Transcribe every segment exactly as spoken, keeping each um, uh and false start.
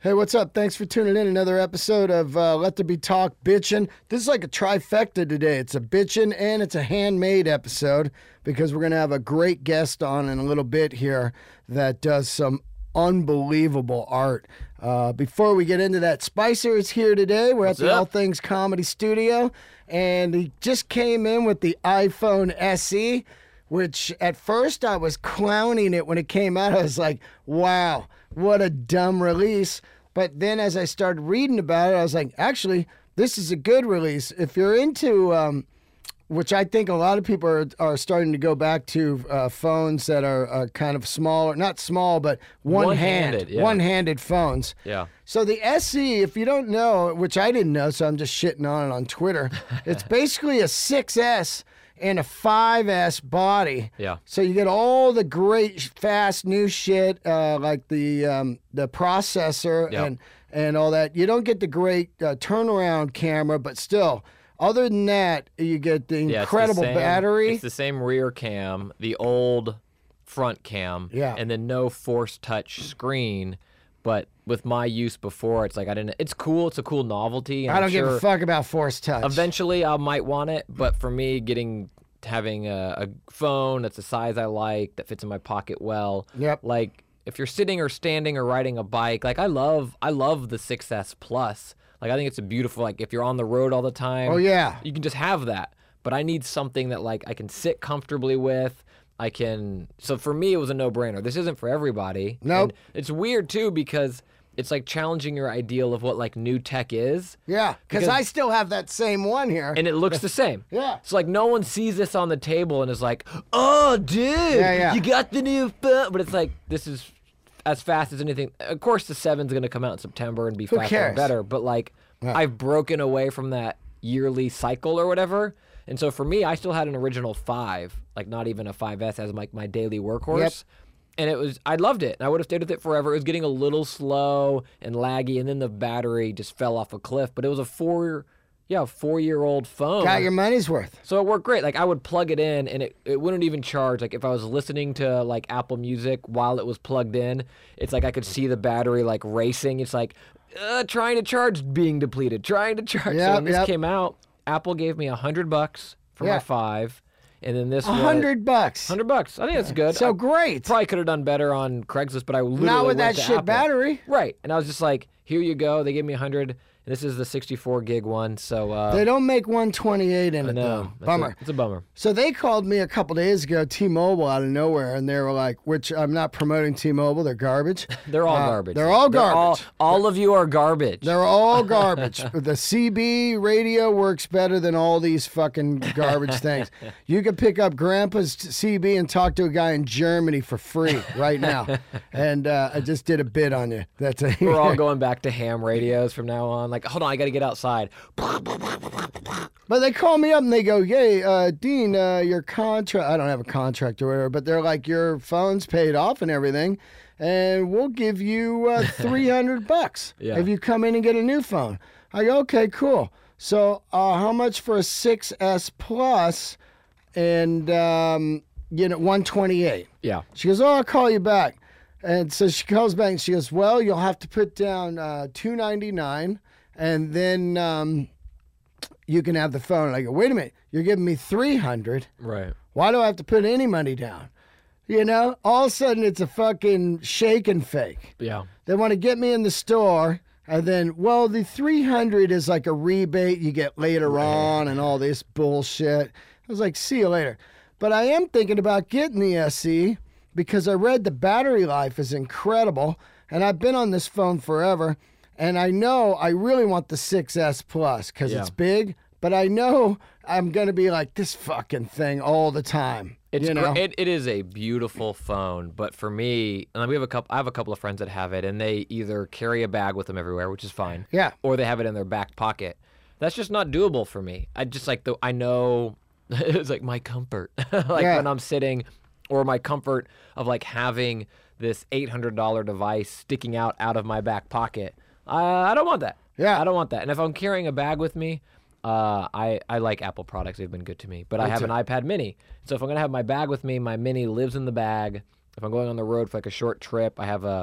Hey, what's up? Thanks for tuning in. Another episode of uh, Let There Be Talk Bitchin'. This is like a trifecta today. It's a bitchin' and it's a handmade episode because we're going to have a great guest on in a little bit here that does some unbelievable art. Uh, before we get into that, Spicer is here today. We're What's at the up? All Things Comedy Studio, and he just came in with the iPhone S E, which at first I was clowning it when it came out. I was like, wow, what a dumb release. But then as I started reading about it, I was like, actually, this is a good release. If you're into, um, which I think a lot of people are, are starting to go back to uh, phones that are uh, kind of smaller, not small, but one-hand, One-handed, yeah. one-handed phones. Yeah. So the S E, if you don't know, which I didn't know, so I'm just shitting on it on Twitter, it's basically a six S and a five S body. Yeah. So you get all the great, fast, new shit, uh, like the um, the processor Yep. and and all that. You don't get the great uh, turnaround camera, but still, other than that, you get the Yeah, it's the incredible same- battery. It's the same rear cam, the old front cam, Yeah. and then no force touch screen. But with my use before, it's like I didn't. It's cool. It's a cool novelty. and I I'm don't give a sure fuck about force touch. Eventually, I might want it, but for me, getting having a, a phone that's the size I like, that fits in my pocket well. Yep. Like if you're sitting or standing or riding a bike, like I love, I love the six S Plus. Like I think it's a beautiful. Like if you're on the road all the time. Oh, yeah. You can just have that. But I need something that like I can sit comfortably with. I can. So for me, it was a no-brainer. This isn't for everybody. Nope. And it's weird too because it's like challenging your ideal of what like new tech is. Yeah, because Because- I still have that same one here. And it looks the same. Yeah. So like no one sees this on the table and is like, oh, dude, Yeah, yeah. you got the new phone. But it's like, this is as fast as anything. Of course, the seven's going to come out in September and be Who faster cares? and better. But like, Yeah. I've broken away from that yearly cycle or whatever. And so for me, I still had an original five, like not even a five S as like my daily workhorse. Yep. And it was, I loved it. And I would have stayed with it forever. It was getting a little slow and laggy. And then the battery just fell off a cliff. But it was a four, yeah, four-year-old phone. Got your money's worth. So it worked great. Like I would plug it in and it, it wouldn't even charge. Like if I was listening to like Apple Music while it was plugged in, it's like I could see the battery like racing. It's like uh, trying to charge being depleted, trying to charge. Yep, so when this yep. came out, Apple gave me a hundred bucks for Yeah. my five. And then this A was hundred bucks. hundred bucks. I think that's good. So I great. probably could have done better on Craigslist, but I literally Not with went that to shit Apple. battery. Right. And I was just like, here you go. They gave me a hundred. And this is the sixty-four gig one. So uh, They don't make one twenty-eight in I it, know. though. That's a- Bummer. It's a bummer. So they called me a couple days ago, T-Mobile, out of nowhere, and they were like, which I'm not promoting T-Mobile, they're garbage. They're all Uh, garbage. They're all garbage. all, all of you are garbage. They're all garbage. The C B radio works better than all these fucking garbage things. You could pick up Grandpa's C B and talk to a guy in Germany for free right now. And uh, I just did a bit on you. That's a, We're all going back to ham radios from now on. Like, hold on, I got to get outside. But they call me up and they go, "Yay, uh, Dean, uh, your contract." I don't have a contract or whatever, but they're like, "Your phone's paid off and everything, and we'll give you uh, three hundred bucks Yeah. if you come in and get a new phone." I go, "Okay, cool. So, uh, how much for a six S Plus and um, you know one twenty-eight?" Yeah. She goes, "Oh, I'll call you back." And so she calls back and she goes, "Well, you'll have to put down uh, two ninety-nine, and then um, you can have the phone." And I go, "Wait a minute, you're giving me three hundred. Right. Why do I have to put any money down?" You know, all of a sudden it's a fucking shake and fake. Yeah. They want to get me in the store, and then, well, the three hundred is like a rebate you get later on and all this bullshit. I was like, see you later. But I am thinking about getting the S E because I read the battery life is incredible, and I've been on this phone forever, and I know I really want the six S Plus because Yeah. it's big, but I know I'm going to be like this fucking thing all the time. It's you gr- know? it, it is a beautiful phone, but for me, and we have a couple. I have a couple of friends that have it, and they either carry a bag with them everywhere, which is fine. Yeah. Or they have it in their back pocket. That's just not doable for me. I just like the. I know it's like my comfort, like Yeah. when I'm sitting, or my comfort of like having this eight hundred dollar device sticking out out of my back pocket. Uh, I don't want that. Yeah. I don't want that. And if I'm carrying a bag with me, uh, I, I like Apple products. They've been good to me. But I Me have too. an iPad mini. So if I'm going to have my bag with me, my mini lives in the bag. If I'm going on the road for like a short trip, I have a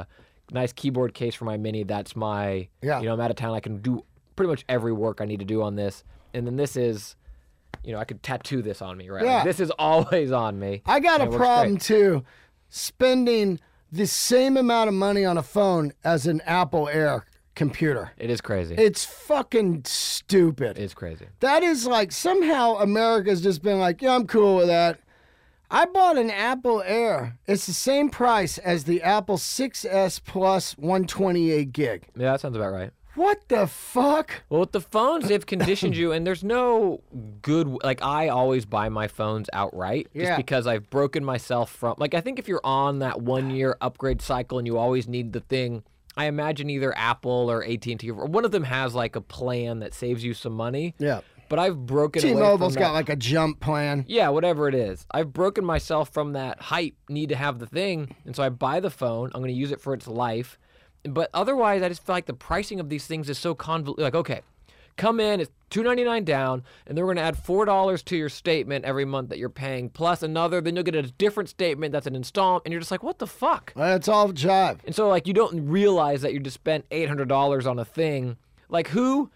nice keyboard case for my Mini. That's my, Yeah. you know, I'm out of town. I can do pretty much every work I need to do on this. And then this is, you know, I could tattoo this on me, right? Yeah. Like, this is always on me. I got a and it works problem great. too, spending the same amount of money on a phone as an Apple Air computer. It is crazy. It's fucking stupid. It's crazy. That is like somehow America's just been like, yeah, I'm cool with that. I bought an Apple Air. It's the same price as the Apple six S Plus one twenty-eight gig. Yeah, that sounds about right. What the fuck? Well, with the phones, they've conditioned you, and there's no good. Like, I always buy my phones outright, just Yeah. because I've broken myself from. Like, I think if you're on that one-year upgrade cycle and you always need the thing, I imagine either Apple or A T and T or one of them has like a plan that saves you some money. Yeah. But I've broken. away T-Mobile's from got that. like a jump plan. Yeah, whatever it is. I've broken myself from that hype need to have the thing, and so I buy the phone. I'm going to use it for its life. But otherwise, I just feel like the pricing of these things is so convoluted. Like, okay, come in, it's two ninety-nine down, and then we're going to add four dollars to your statement every month that you're paying, plus another, then you'll get a different statement that's an installment, and you're just like, what the fuck? That's all jive. And so, like, you don't realize that you just spent eight hundred dollars on a thing. Like, who...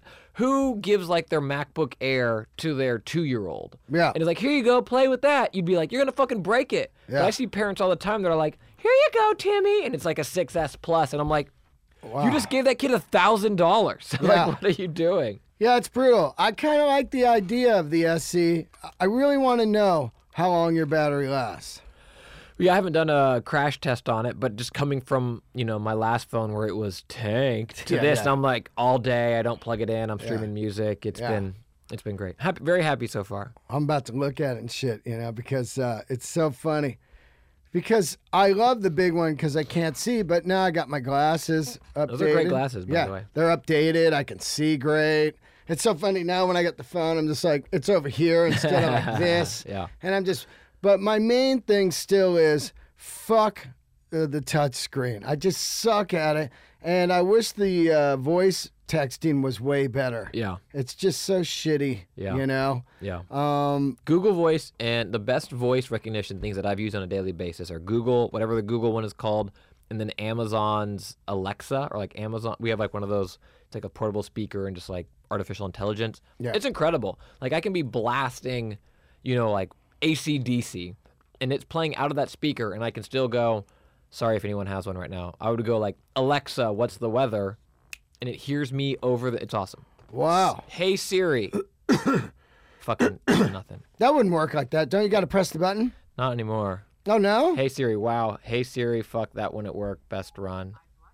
Who gives like their MacBook Air to their two-year-old? Yeah. And it's like, here you go, play with that. You'd be like, you're gonna fucking break it. Yeah. But I see parents all the time that are like, here you go, Timmy, and it's like a six S Plus, and I'm like, Wow. you just gave that kid a thousand dollars. Yeah. Like, what are you doing? Yeah, it's brutal. I kind of like the idea of the S C. I really want to know how long your battery lasts. Yeah, I haven't done a crash test on it, but just coming from, you know, my last phone where it was tanked to Yeah, this, yeah. I'm like all day. I don't plug it in. I'm streaming music. It's Yeah. been it's been great. Happy, very happy so far. I'm about to look at it and shit, you know, because uh, it's so funny. Because I love the big one because I can't see, but now I got my glasses updated. Those are great glasses, by yeah, the way. they're updated. I can see great. It's so funny now when I get the phone, I'm just like, it's over here instead of like this. Yeah. And I'm just, but my main thing still is fuck uh, the touch screen. I just suck at it. And I wish the uh, voice texting was way better. Yeah. It's just so shitty, Yeah. you know? Yeah. Um, Google Voice, and the best voice recognition things that I've used on a daily basis are Google, whatever the Google one is called, and then Amazon's Alexa, or like Amazon. We have like one of those, it's like a portable speaker and just like artificial intelligence. Yeah. It's incredible. Like I can be blasting, you know, like A C D C, and it's playing out of that speaker, and I can still go, sorry if anyone has one right now. I would go like, Alexa, what's the weather? And it hears me over the, it's awesome. wow. Hey Siri. Fucking nothing. That wouldn't work like that. Don't you got to press the button? Not anymore. Oh, no? Hey Siri, wow. Hey Siri, fuck that wouldn't work. Best run.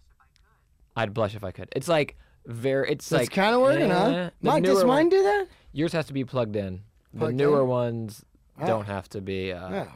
I'd blush if I could. It's like very. It's That's like kind of working, eh, huh? the Mine, does newer mine one- do that? Yours has to be plugged in. The Plugged newer in? ones Oh. don't have to be. Uh, Yeah.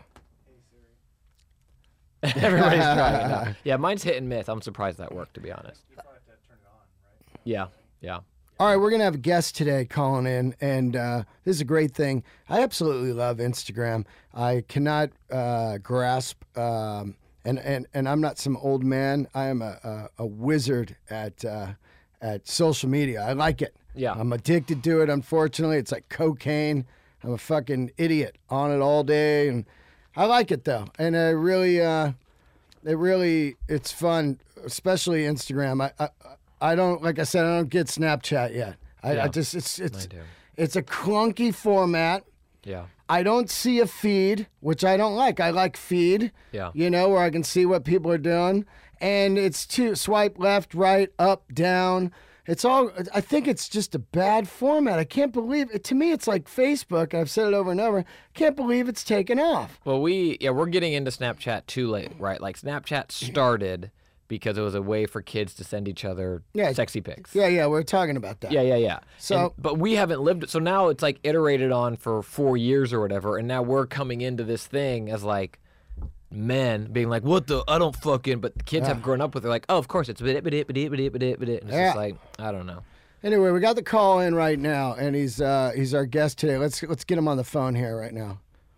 Everybody's trying it now. Yeah, mine's hit and miss. I'm surprised that worked, to be honest. Yeah, yeah. All right, we're going to have a guest today calling in, and uh, this is a great thing. I absolutely love Instagram. I cannot uh, grasp, um, and, and, and I'm not some old man. I am a, a, a wizard at, uh, at social media. I like it. Yeah. I'm addicted to it, unfortunately. It's like cocaine. I'm a fucking idiot on it all day, and I like it, though. And I really, uh, it really, it's fun, especially Instagram. I, I I don't, like I said, I don't get Snapchat yet. I, Yeah, I just, it's, it's, I do. it's a clunky format. Yeah. I don't see a feed, which I don't like. I like feed, Yeah. you know, where I can see what people are doing. And it's too, swipe left, right, up, down. It's all, I think it's just a bad format. I can't believe it. To me, it's like Facebook. I've said it over and over. Can't believe it's taken off. Well, we yeah we're getting into Snapchat too late, right? Like Snapchat started because it was a way for kids to send each other Yeah. sexy pics. Yeah, yeah, we're talking about that. Yeah, yeah, yeah. So- And- but we haven't lived it. So now it's like iterated on for four years or whatever, and now we're coming into this thing as like men being like, "What the? I don't fucking." But the kids have grown up with it, like, "Oh, of course it's bit, bit, bit, bit, bit, bit, bit," and it's Yeah. just like, I don't know. Anyway, we got the call in right now, and he's uh, he's our guest today. Let's let's get him on the phone here right now.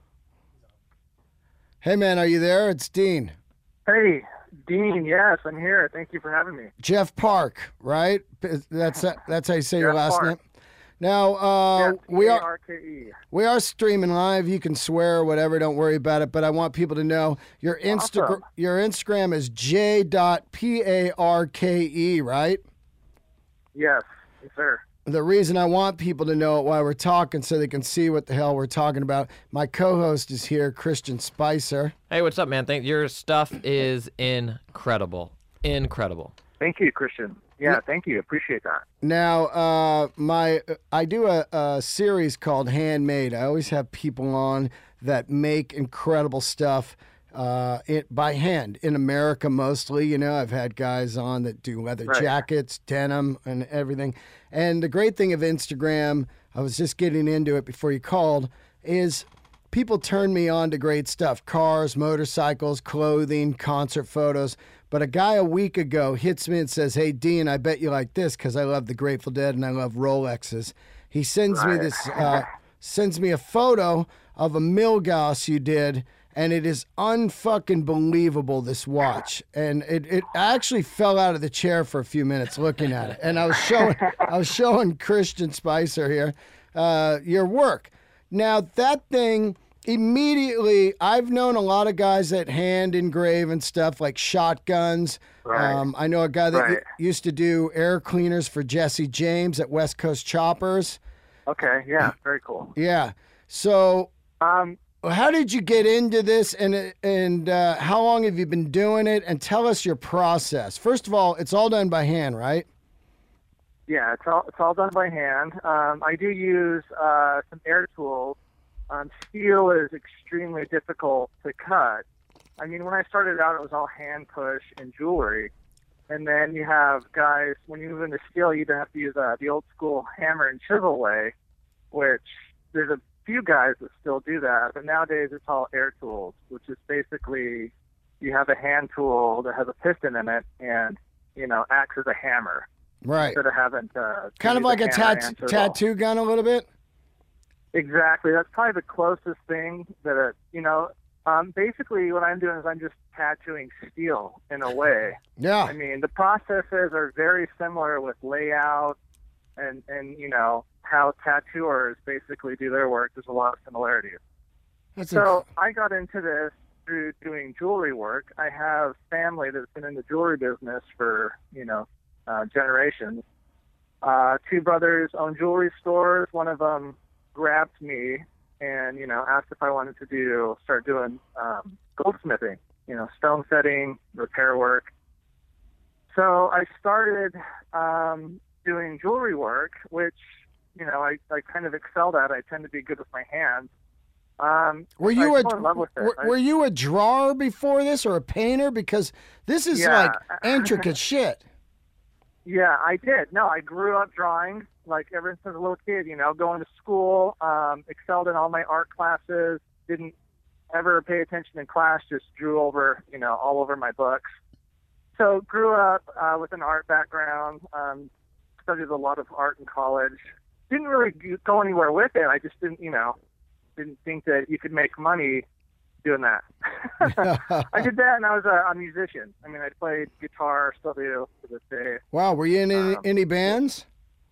Hey, man, are you there? It's Dean. Hey, Dean, yes, I'm here. Thank you for having me. Jeff Park, right? That's that's how you say your Jeff last Park. name. Now, uh, Yeah, we are P A R K E. we are streaming live. You can swear or whatever. Don't worry about it. But I want people to know your Instagram. Awesome. Your Instagram is j dot p a r k e, right? Yes, yes, sir. The reason I want people to know it while we're talking so they can see what the hell we're talking about. My co-host is here, Christian Spicer. Hey, what's up, man? Thank your stuff is incredible, incredible. Thank you, Christian. Yeah, thank you. Appreciate that. Now, uh, my I do a, a series called Handmade. I always have people on that make incredible stuff uh, it, by hand in America mostly. You know, I've had guys on that do leather Right. jackets, denim, and everything. And the great thing of Instagram, I was just getting into it before you called, is people turn me on to great stuff: cars, motorcycles, clothing, concert photos. But a guy a week ago hits me and says, "Hey, Dean, I bet you like this because I love the Grateful Dead and I love Rolexes." He sends me Right. this, uh, sends me a photo of a Milgauss you did, and it is unfucking believable, this watch. And it, it I actually fell out of the chair for a few minutes looking at it. And I was showing I was showing Christian Spicer here uh, your work. Now that thing. Immediately, I've known a lot of guys that hand engrave and stuff like shotguns. Right. Um, I know a guy that Right. u- used to do air cleaners for Jesse James at West Coast Choppers. Okay, yeah, very cool. Yeah. So, Um, how did you get into this, and and uh, how long have you been doing it? And tell us your process. First of all, it's all done by hand, right? yeah, it's all it's all done by hand. Um, I do use uh, some air tools. Um, steel is extremely difficult to cut. I mean, when I started out, it was all hand push and jewelry. And then you have guys, when you move into steel, you either have to use uh, the old school hammer and chisel way, which there's a few guys that still do that. But nowadays, it's all air tools, which is basically you have a hand tool that has a piston in it and, you know, acts as a hammer. Right. Instead of having to Kind of use like a hammer tat- and chisel. tattoo gun a little bit? Exactly. That's probably the closest thing that, it, you know, um, basically what I'm doing is I'm just tattooing steel in a way. Yeah. I mean, the processes are very similar with layout and, and you know, how tattooers basically do their work. There's a lot of similarities. That's So I got into this through doing jewelry work. I have family that's been in the jewelry business for, you know, uh, generations. Uh, two brothers own jewelry stores. One of them grabbed me and, you know, asked if I wanted to do, start doing um, goldsmithing, you know, stone setting, repair work. So I started um, doing jewelry work, which, you know, I, I kind of excelled at. I tend to be good with my hands. Um, Were I you a fell in love with it. were, I- were you a drawer before this or a painter? Because this is Yeah. like intricate shit. Yeah, I did. No, I grew up drawing, like ever since a little kid, you know, going to school, um, excelled in all my art classes, didn't ever pay attention in class, just drew over, you know, all over my books. So grew up uh, with an art background, um, studied a lot of art in college. Didn't really go anywhere with it. I just didn't, you know, didn't think that you could make money doing that. I did that, and I was a, a musician. I mean, I played guitar, still do to this day. Wow, were you in any, Um, any bands?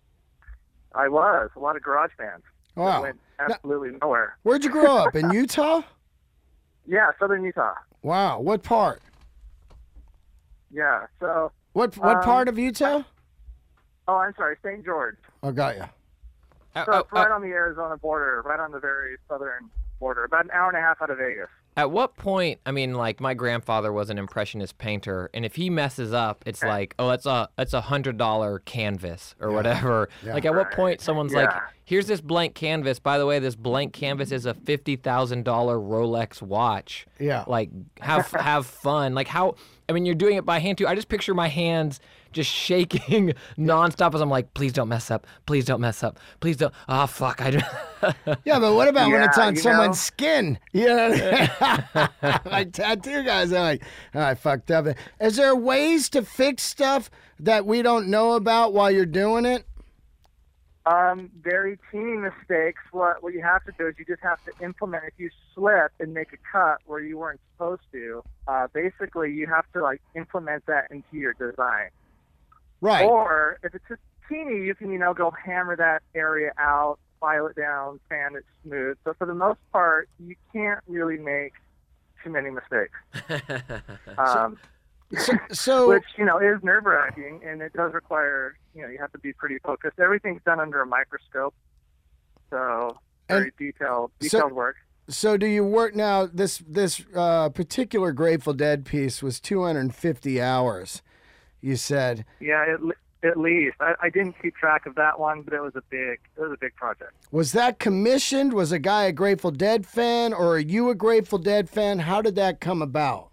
I was a lot of garage bands. that Wow. went absolutely nowhere. Where'd you grow up? In Utah? Yeah, southern Utah. Wow. What part? Yeah. So, What what Um, part of Utah? oh, I'm sorry, Saint George. I got you. At, So at- it's right on the Arizona border, right on the very southern border, about an hour and a half out of Vegas. at what point? I mean, like my grandfather was an impressionist painter, and if he messes up, it's like, oh, that's a that's a hundred dollar canvas or whatever. Yeah. Like, at what point someone's like, Yeah. here's this blank canvas. By the way, this blank canvas is a fifty thousand dollar Rolex watch. Yeah. Like, have have fun. Like, how? I mean, you're doing it by hand too. I just picture my hands just shaking nonstop as I'm like, please don't mess up. Please don't mess up. Please don't. Oh fuck. I. Yeah, but what about when it's Yeah, on you someone's know? skin? You know what I mean? Like tattoo guys, they're like, oh, I fucked up. Is there ways to fix stuff that we don't know about while you're doing it? Um, very teeny mistakes. What what you have to do is you just have to implement. If you slip and make a cut where you weren't supposed to, uh, basically you have to like implement that into your design. Right. Or if it's just bikini, you can, you know, go hammer that area out, file it down, sand it smooth. So for the most part, you can't really make too many mistakes. Um, So, so which, you know, is nerve-wracking, and it does require, you know, you have to be pretty focused. Everything's done under a microscope, so very And detailed, so- detailed work. so do you work now? This this uh, particular Grateful Dead piece was two hundred fifty hours. You said. Yeah, at, le- at least. I, I didn't keep track of that one, but it was a big, it was a big project. Was that commissioned? Was a guy a Grateful Dead fan, or are you a Grateful Dead fan? How did that come about?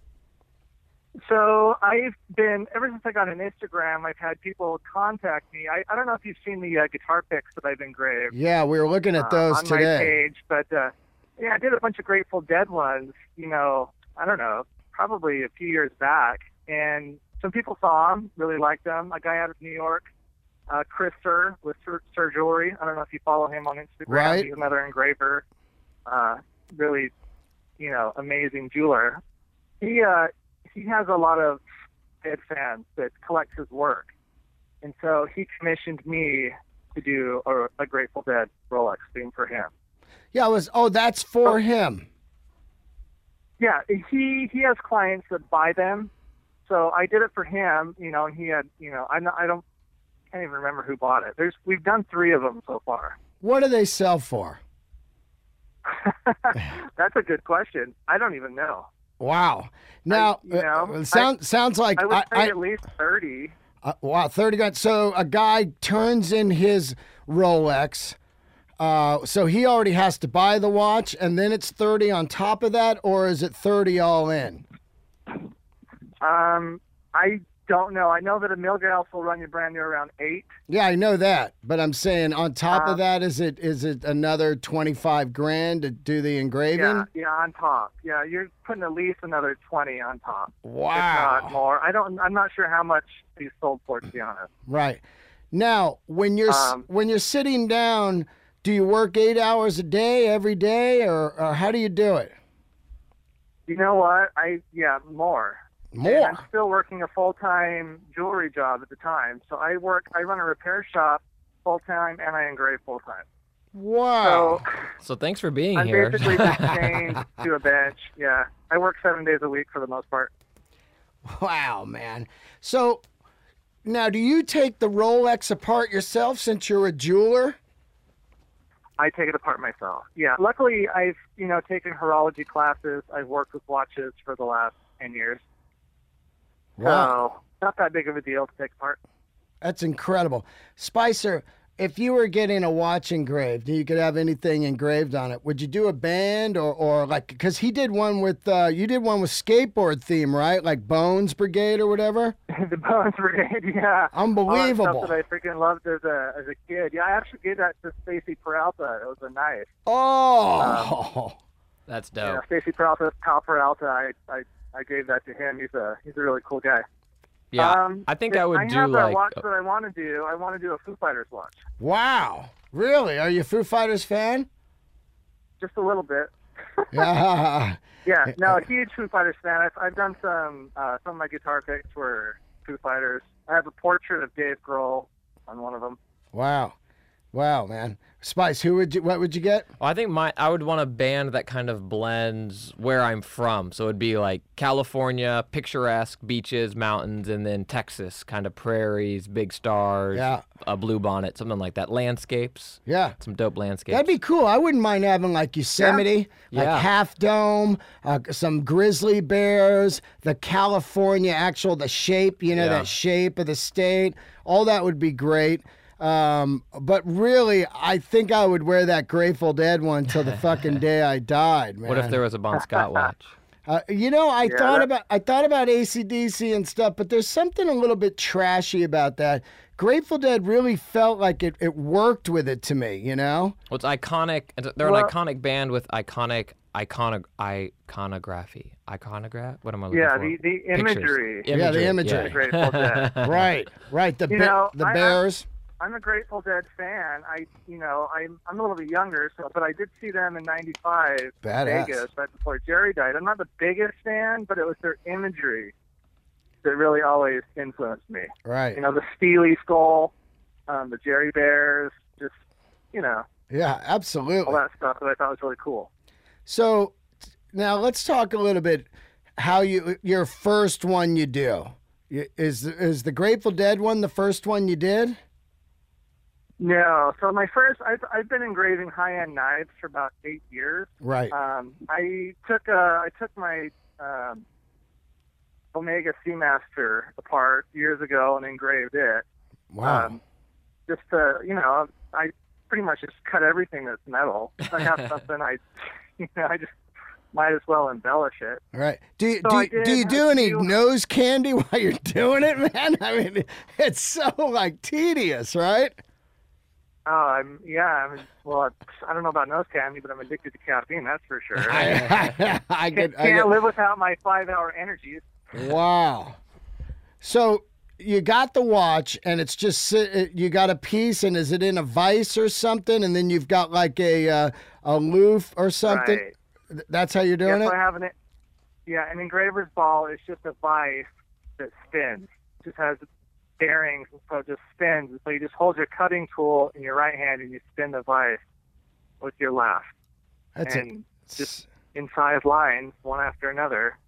So I've been, ever since I got an Instagram, I've had people contact me. I, I don't know if you've seen the uh, guitar picks that I've engraved Yeah, we were looking at uh, those on today. my page, but uh, yeah, I did a bunch of Grateful Dead ones, you know, I don't know, probably a few years back. And some people saw them, really liked them. A guy out of New York, uh, Chris Sir with Sir, Sir Jewelry. I don't know if you follow him on Instagram. Right. He's another engraver, uh, really, you know, amazing jeweler. He, uh, he has a lot of Dead fans that collect his work. And so he commissioned me to do a, a Grateful Dead Rolex theme for him. Yeah, it was. Oh, that's for him. Yeah, he he has clients that buy them. So I did it for him, you know, and he had, you know, I'm not, I don't, can't even remember who bought it. There's, we've done three of them so far. What do they sell for? That's a good question. I don't even know. Wow. Now, you know, uh, sound, sounds like I would I, say I- at least thirty. uh, wow, thirty grand. So a guy turns in his Rolex. Uh, so he already has to buy the watch, and then it's thirty on top of that, or is it thirty all in? Um, I don't know. I know that a Milgauss will run you brand new around eight. Yeah, I know that, but I'm saying on top Uh, of that, is it is it another twenty-five grand to do the engraving? Yeah, yeah, on top. Yeah, you're putting at least another twenty on top. Wow. If not more. I don't. I'm not sure how much these sold for, to be honest. Right. Now, when you're s Um, when you're sitting down, do you work eight hours a day every day, or, or how do you do it? You know what? I yeah, more. And More. I'm still working a full-time jewelry job at the time. So I work, I run a repair shop full-time and I engrave full-time. Wow. So So thanks for being I'm here. basically just chained to a bench. Yeah. I work seven days a week for the most part. Wow, man. So now, do you take the Rolex apart yourself since you're a jeweler? I take it apart myself. Yeah. Luckily, I've, you know, taken horology classes. I've worked with watches for the last ten years. Wow. So not that big of a deal to take apart. That's incredible. Spicer, if you were getting a watch engraved, you could have anything engraved on it. Would you do a band or, or like, because he did one with, uh, you did one with skateboard theme, right? Like Bones Brigade or whatever? The Bones Brigade, yeah. Unbelievable. All that stuff that I freaking loved as a as a kid. Yeah, I actually gave that to Stacy Peralta. It was a knife. Oh. That's You dope. know, Stacy Peralta, Kyle Peralta. I, I I gave that to him. He's a he's a really cool guy. Yeah, Um, I think if I would I do have like. a watch that I want to do. I want to do a Foo Fighters watch. Wow. Really? Are you a Foo Fighters fan? Just a little bit. Yeah. Yeah, no, a huge Foo Fighters fan. I've, I've done some, uh, some of my guitar picks were Foo Fighters. I have a portrait of Dave Grohl on one of them. Wow. Wow, man. Spice, who would you, what would you get? Well, I think my I would want a band that kind of blends where I'm from. So it'd be like California, picturesque beaches, mountains, and then Texas, kind of prairies, big stars, Yeah. a blue bonnet, something like that. Landscapes, Yeah. some dope landscapes. That'd be cool. I wouldn't mind having like Yosemite, like Yeah. Half Dome, uh, some grizzly bears, the California actual, the shape, you know, Yeah. that shape of the state. All that would be great. Um, but really, I think I would wear that Grateful Dead one till the fucking day I died, man. What if there was a Bon Scott watch? Uh, you know, I Yeah, thought that- about I thought about A C D C and stuff, but there's something a little bit trashy about that. Grateful Dead really felt like it, it worked with it to me, you know? Well, it's iconic. it's- They're Well- an iconic band with iconic icono, iconography. Iconograph? What am I looking Yeah, for? the, the Pictures. imagery. Yeah, the imagery. The Grateful Dead. Right, right. The You ba- know, the I- I- Bears. I'm a Grateful Dead fan. I, you know, I'm I'm a little bit younger, so but I did see them in ninety-five in Badass. Vegas right before Jerry died. I'm not the biggest fan, but it was their imagery that really always influenced me. Right. You know, the steely skull, um, the Jerry Bears, just, you know, Yeah, absolutely. all that stuff that I thought was really cool. So now let's talk a little bit how you your first one you do. You- Is is the Grateful Dead one the first one you did? No, so my first, I've, I've been engraving high-end knives for about eight years. Right. Um, I took uh, I took my um, Omega Seamaster apart years ago and engraved it. Wow. Um, just to, you know, I pretty much just cut everything that's metal. If I have something, I, you know, I just might as well embellish it. All right. Do you, So do, I you- did do you have do a any few- nose candy while you're doing it, man? I mean, it's so like tedious, right? Oh, I'm yeah. I'm well. I don't know about nose candy, but I'm addicted to caffeine. That's for sure. I, I, Can't, get, I can't get, live without my five-hour energies. wow. So you got the watch, and it's just sit- you got a piece, and is it in a vise or something? And then you've got like a uh, a loop or something. Right. Th- That's how you're doing Yes, it. I have an yeah. An engraver's ball is just a vise that spins. Just has bearings, and so it just spins. And so you just hold your cutting tool in your right hand, and you spin the vise with your left, That's and it. just in size lines, one after another.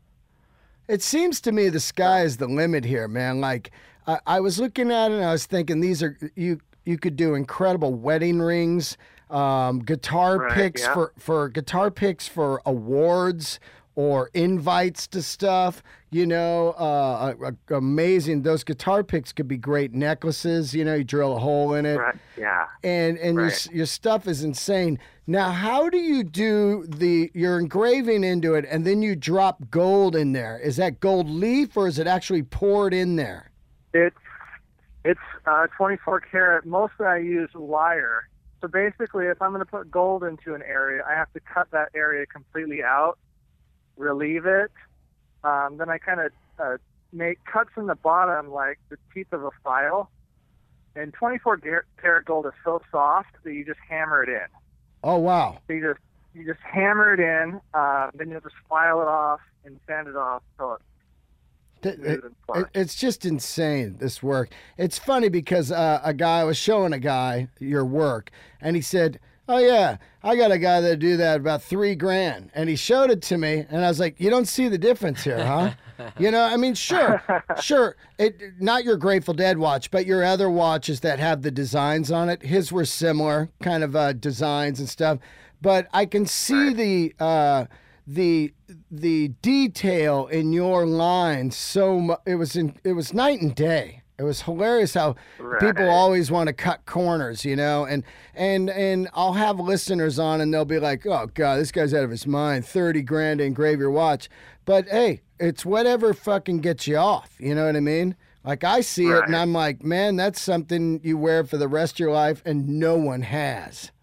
It seems to me the sky is the limit here, man. Like I, I was looking at it and I was thinking these are you you could do incredible wedding rings, um, guitar Right, picks yeah. for for guitar picks for awards or invites to stuff. You know, uh, uh, amazing. Those guitar picks could be great necklaces. You know, you drill a hole in it. Right? Yeah. and and your Right. your stuff is insane. Now, how do you do the you're engraving into it and then you drop gold in there? Is that gold leaf or is it actually poured in there? It's it's uh, twenty-four karat. Mostly I use wire. So basically, if I'm going to put gold into an area, I have to cut that area completely out, relieve it. Um, then I kind of uh, make cuts in the bottom like the teeth of a file. And twenty-four karat gold is so soft that you just hammer it in. Oh wow. So you just you just hammer it in. Uh, then you just file it off and sand it off so it's Th- smooth It, and flush. it- it's just insane, this work. It's funny because uh, a guy I was showing a guy your work, and he said, "Oh yeah, I got a guy that do that about three grand," and he showed it to me, and I was like, "You don't see the difference here, huh?" You know, I mean, sure, sure, it not your Grateful Dead watch, but your other watches that have the designs on it. His were similar kind of uh, designs and stuff, but I can see the. Uh, the the detail in your line so mu- it was in it was night and day. It was hilarious how people Right. always want to cut corners, you know, and and and I'll have listeners on and they'll be like, "Oh God, this guy's out of his mind. Thirty grand to engrave your watch." But hey, it's whatever fucking gets you off. You know what I mean? Like I see it and Right. I'm like, man, that's something you wear for the rest of your life, and no one has.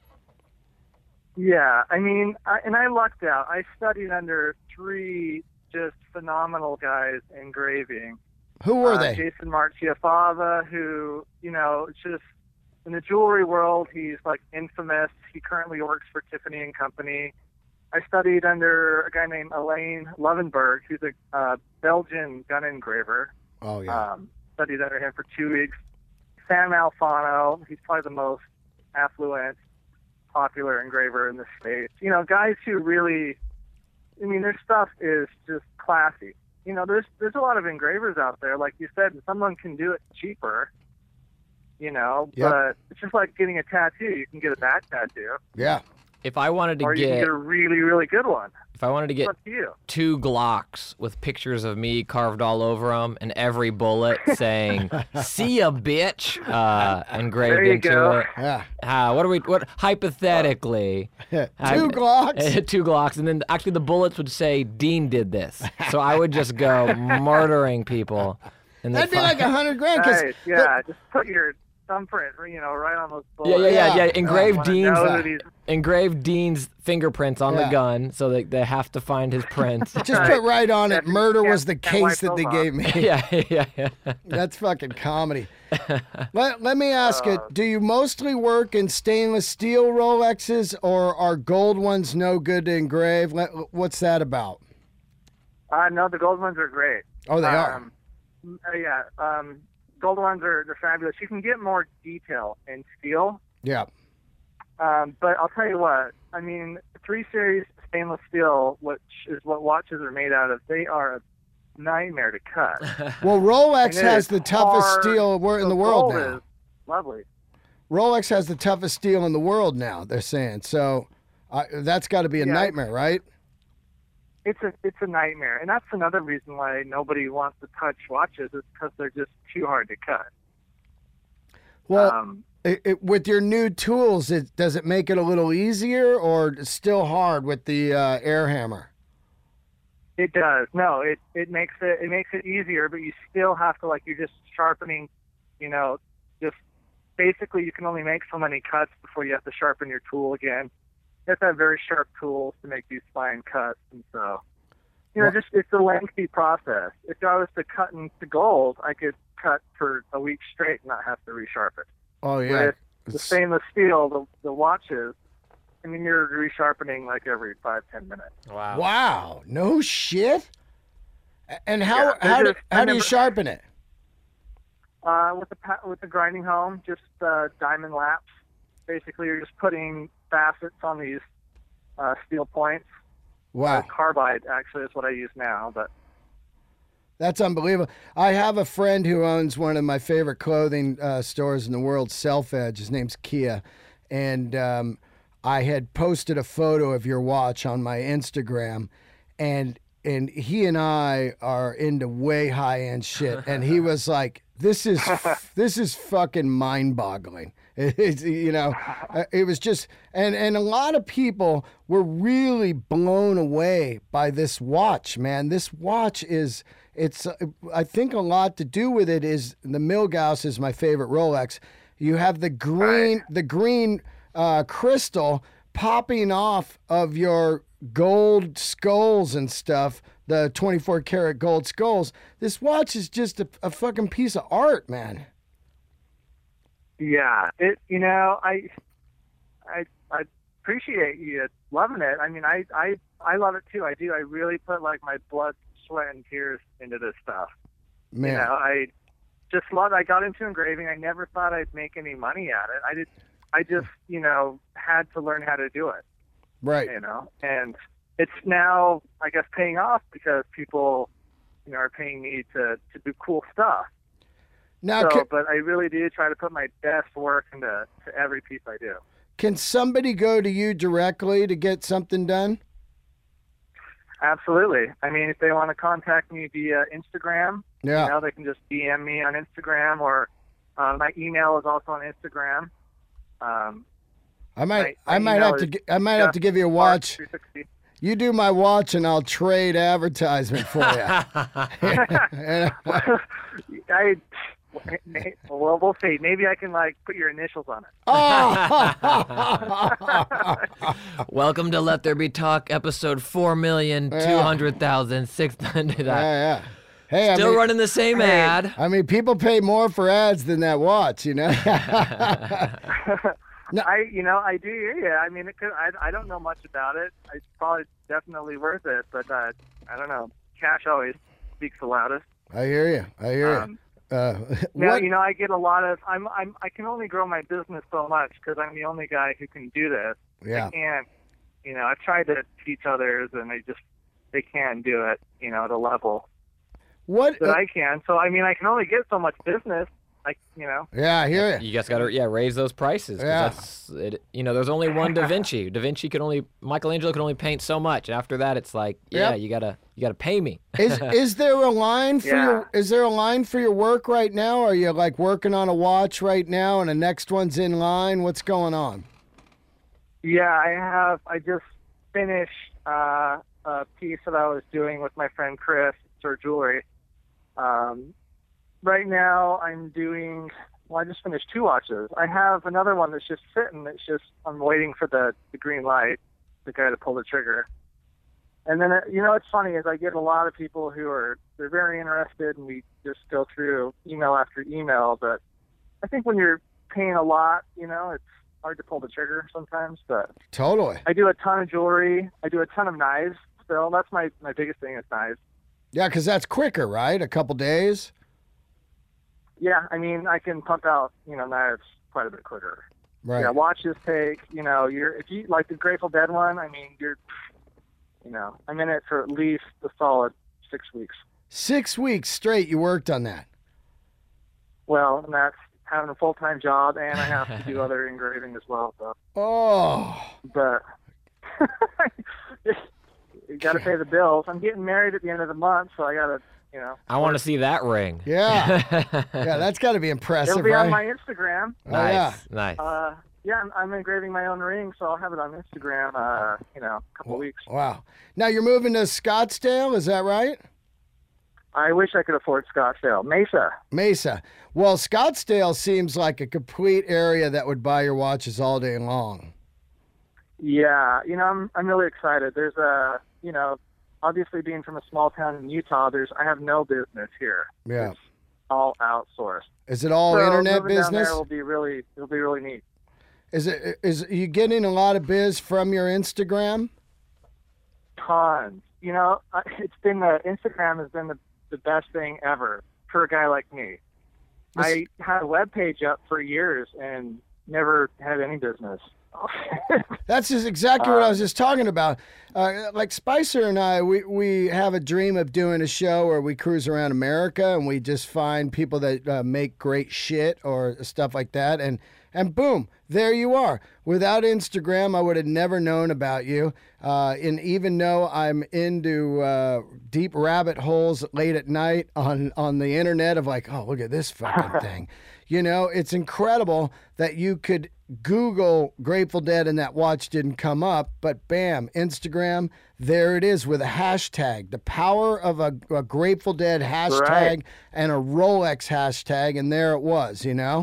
Yeah, I mean, I, and I lucked out. I studied under three just phenomenal guys engraving. Who were uh, they? Jason Marchiafava, who, you know, just in the jewelry world, he's like infamous. He currently works for Tiffany and Company. I studied under a guy named Alain Levenberg, who's a uh, Belgian gun engraver. Oh yeah. Um, studied under him for two weeks. Sam Alfano, he's probably the most affluent, popular engraver in the States. You know, guys who really, I mean, their stuff is just classy. You know, there's there's a lot of engravers out there, like you said, and someone can do it cheaper, you know, Yep. but it's just like getting a tattoo. You can get a bad tattoo, Yeah. If I wanted to or you can get, get a really, really good one. if I wanted to It's get up to you. two Glocks with pictures of me carved all over them and every bullet saying "See ya, bitch" uh, engraved There you into go. it. Yeah. Uh, what are we? What hypothetically? Two I- Glocks. two Glocks, and then actually the bullets would say Dean did this, so I would just go murdering people. And That'd be fi- like a hundred grand. 'cause Nice, yeah. Just put your thumbprint, you know, right on those yeah, bullets. yeah, yeah, Yeah. yeah. Engrave Wanna Dean's know that he's- engrave Dean's fingerprints on Yeah. the gun, so that they have to find his prints. Just put right on it. Yeah, Murder can't- was the can't wipe case that they those gave off. me. yeah, yeah, yeah. That's fucking comedy. let, let me ask Uh, you, do you mostly work in stainless steel Rolexes or are gold ones no good to engrave? Let- What's that about? Uh, no, the gold ones are great. Oh, they are. Um, uh, yeah. Um, gold ones are they're fabulous. You can get more detail in steel. Yeah. Um, but I'll tell you what, I mean, three series stainless steel, which is what watches are made out of, they are a nightmare to cut. Well, Rolex And it has is the toughest hard. steel we're in So the world gold now. is lovely. Rolex has the toughest steel in the world now, they're saying. So uh, that's got to be a Yeah. nightmare, right? It's a it's a nightmare, and that's another reason why nobody wants to touch watches is because they're just too hard to cut. Well, um, it, it, with your new tools, it, does it make it a little easier or it's still hard with the uh, air hammer? It does. No, it it makes it it makes it easier, but you still have to, like, you're just sharpening, you know, just basically you can only make so many cuts before you have to sharpen your tool again. You have to have very sharp tools to make these fine cuts, and so you know, Well- just it's a lengthy process. If I was to cut into gold, I could cut for a week straight and not have to resharpen. Oh, yeah. With the It's- stainless steel, the the watches, I mean, you're resharpening like every five ten minutes. Wow. Wow, no shit. A- And how Yeah, they're how do, just- I how do you never- sharpen it? Uh, with the pa- with the grinding home, just uh, diamond laps. Basically, you're just putting facets on these uh, steel points. Wow, Carbide actually is what I use now, but that's unbelievable. I have a friend who owns one of my favorite clothing uh, stores in the world, Self Edge. His name's Kia, and um, I had posted a photo of your watch on my Instagram, and and he and I are into way high end shit, and he was like, "This is this is fucking mind boggling." It's, you know, uh, it was just, and and a lot of people were really blown away by this watch, man. This watch is, it's, uh, I think a lot to do with it is the Milgauss is my favorite Rolex. You have the green, the green uh, crystal popping off of your gold skulls and stuff, the twenty-four karat gold skulls. This watch is just a, a fucking piece of art, man. yeah, it you know I I I appreciate you loving it. I mean, I I I love it too. I do. I really put like my blood, sweat, and tears into this stuff. Man. You know, I just love. I got into engraving. I never thought I'd make any money at it. I did. I just, you know, had to learn how to do it. Right. You know, and it's now, I guess, paying off because people, you know, are paying me to to do cool stuff. Now, So, can, but I really do try to put my best work into to every piece I do. can somebody go to you directly to get something done? Absolutely. I mean, if they want to contact me via Instagram, Yeah. you know, they can just D M me on Instagram, or uh, my email is also on Instagram. Um, I might, my- I my might email have to, is gi- I might have to give you a Mark watch. three sixty. You do my watch, and I'll trade advertisement for you. And- I, well, we'll see. Maybe I can like put your initials on it. oh! Welcome to Let There Be Talk, episode four million two hundred thousand six hundred. yeah, yeah. Hey, Still I mean, running the same ad. I mean, people pay more for ads than that watch, you know. No. I, you know, I do hear you. I mean, it could, I, I don't know much about it. It's probably definitely worth it, but uh, I don't know. Cash always speaks the loudest. I hear you. I hear Um, you. Uh, Now, what? you know, I get a lot of. I'm. I'm. I can only grow my business so much because I'm the only guy who can do this. Yeah. I can't. You know, I've tried to teach others, and they just they can't do it. You know, at a level What? that I can. So I mean, I can only get so much business. Like, you know. yeah, I hear you. You guys got to yeah raise those prices. 'cause Yeah. That's, it, you know, there's only one Da Vinci. Da Vinci could only Michelangelo could only paint so much. After that, it's like yeah, Yep. you gotta you gotta pay me. Is is there a line for Yeah. your is there a line for your work right now? Are you like working on a watch right now and the next one's in line? What's going on? Yeah, I have. I just finished uh, a piece that I was doing with my friend Chris, Sir Jewelry. Um, right now, I'm doing. Well, I just finished two watches. I have another one that's just sitting. It's just I'm waiting for the, the green light, the guy to pull the trigger. And then, uh, you know, what's funny is I get a lot of people who are they're very interested, and we just go through email after email. But I think when you're paying a lot, you know, it's hard to pull the trigger sometimes. But Totally. I do a ton of jewelry. I do a ton of knives still. That's my, my biggest thing is knives. Yeah, because that's quicker, right? A couple days. yeah, I mean, I can pump out, you know, knives quite a bit quicker. Right. Yeah, watches take, you know, you're if you like the Grateful Dead one, I mean, you're, you know, I'm in it for at least a solid six weeks. Six weeks straight you worked on that. Well, and that's having a full-time job, and I have to do other engraving as well. So, Oh. but you got to pay the bills. I'm getting married at the end of the month, so I got to, you know. I want to see that ring. Yeah. Yeah, that's got to be impressive, It'll be right? on my Instagram. Oh, Nice, yeah. nice. Uh, yeah, I'm, I'm engraving my own ring, so I'll have it on Instagram, uh, you know, a couple of weeks. Wow. Now you're moving to Scottsdale, is that right? I wish I could afford Scottsdale. Mesa. Mesa. Well, Scottsdale seems like a complete area that would buy your watches all day long. Yeah, you know, I'm I'm really excited. There's a, you know, obviously being from a small town in Utah, there's I have no business here. Yeah. It's all outsourced. Is it all so internet moving down business? there will be really it'll be really neat. Is it is you getting a lot of biz from your Instagram? Tons. You know, I- it's been the Instagram has been the the best thing ever for a guy like me. I had a web page up for years and never had any business. That's just exactly what I was just talking about. Uh, like Spicer and I, we, we have a dream of doing a show where we cruise around America and we just find people that uh, make great shit or stuff like that. And, and boom, there you are. Without Instagram, I would have never known about you. Uh, and even though I'm into uh, deep rabbit holes late at night on, on the internet of like, oh, look at this fucking thing. You know, it's incredible that you could Google Grateful Dead and that watch didn't come up, but bam, Instagram, there it is with a hashtag. The power of a, a Grateful Dead hashtag Right. and a Rolex hashtag, and there it was, you know?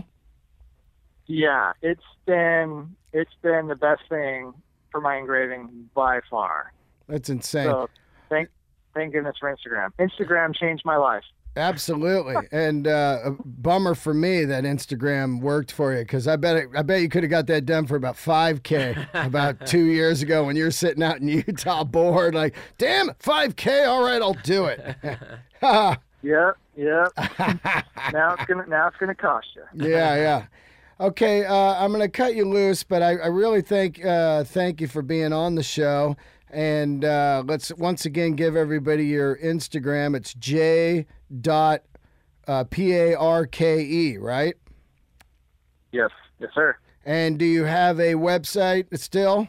Yeah, it's been it's been the best thing for my engraving by far. That's insane. So thank thank goodness for Instagram. Instagram changed my life. Absolutely, and uh, a bummer for me that Instagram worked for you because I bet it, I bet you could have got that done for about five K about two years ago when you're sitting out in Utah bored, like, damn it, five K, all right, I'll do it. Yep, yep. now it's gonna now it's gonna cost you. Yeah, yeah. Okay, uh, I'm gonna cut you loose, but I, I really thank uh, thank you for being on the show. And uh, let's once again give everybody your Instagram. It's J dot uh, P A R K E, right? Yes, yes, sir. And do you have a website still?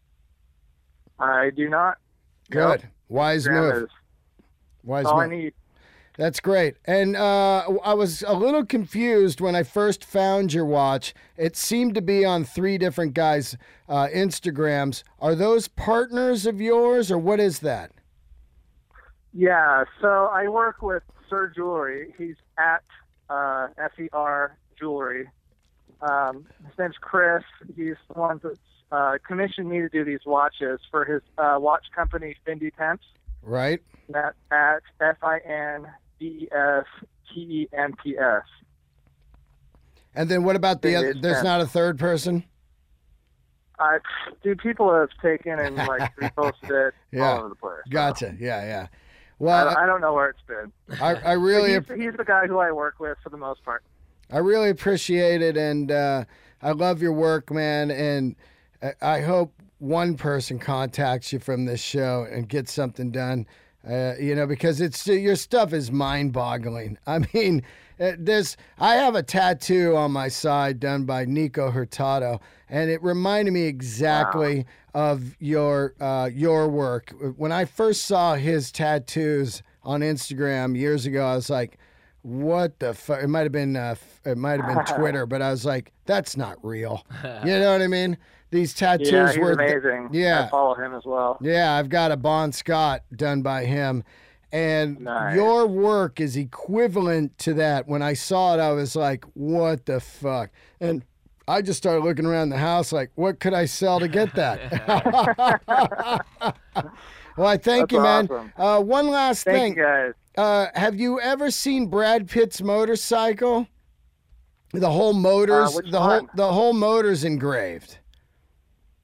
I do not. Good. Nope. Wise Instagram move. is Wise all I move. need. That's great. And uh, I was a little confused when I first found your watch. It seemed to be on three different guys' uh, Instagrams. Are those partners of yours, or what is that? Yeah, so I work with Sir Jewelry. He's at uh, S E R Jewelry. Um, his name's Chris. He's the one that's uh, commissioned me to do these watches for his uh, watch company, Fendi Temps. Right. That's at F I N D E S T E M P S. And then what about the Fendi other? is There's Temps. not a third person? Uh, dude, people have taken and like reposted it Yeah. all over the place. so Gotcha. Yeah, yeah. I, Well, I don't know where it's been. I, I really, he's, he's the guy who I work with for the most part. I really appreciate it, and uh, I love your work, man. And I- I hope one person contacts you from this show and gets something done. Uh, you know, because it's your stuff is mind-boggling. I mean, uh, there's I have a tattoo on my side done by Nico Hurtado, and it reminded me exactly of your uh, your work. When I first saw his tattoos on Instagram years ago, I was like, what the fuck? It might have been uh, f- it might have been Twitter, but I was like, that's not real. You know what I mean? These tattoos Yeah, he's were amazing. yeah. I follow him as well. Yeah, I've got a Bon Scott done by him. And Nice. your work is equivalent to that. When I saw it, I was like, what the fuck? And I just started looking around the house like, what could I sell to get that? Well, I thank That's you, man. awesome. Uh, one last Thank thing. you guys. Uh, have you ever seen Brad Pitt's motorcycle? The whole motors, Uh, which the whole one? the whole motor's engraved.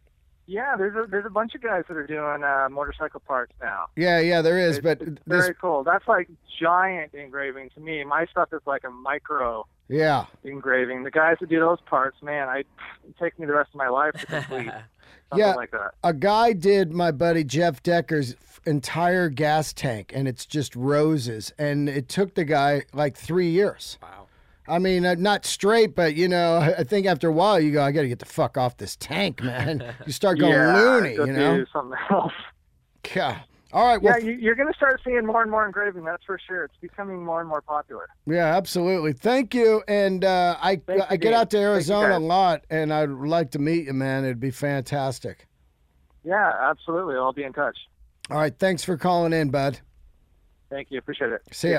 Yeah, there's a there's a bunch of guys that are doing uh, motorcycle parts now. Yeah, yeah, there is. It's, but it's this, very cool. That's like giant engraving to me. My stuff is like a micro yeah, engraving. The guys that do those parts, man, I it take me the rest of my life to complete something Yeah. like that. a guy did my buddy Jeff Decker's f- entire gas tank, and it's just roses, and it took the guy like three years. Wow. I mean, uh, not straight, but you know, I I think after a while you go, I got to get the fuck off this tank, man. You start going yeah, loony, go you know. do something else. Yeah. All right. Well, Yeah, you, you're going to start seeing more and more engraving. That's for sure. It's becoming more and more popular. yeah, absolutely. Thank you. And uh, I Thank I you, get Dean. out to Thank you, Arizona a guys. lot, and I'd like to meet you, man. It'd be fantastic. Yeah, absolutely. I'll be in touch. All right. Thanks for calling in, bud. Thank you. Appreciate it. See ya.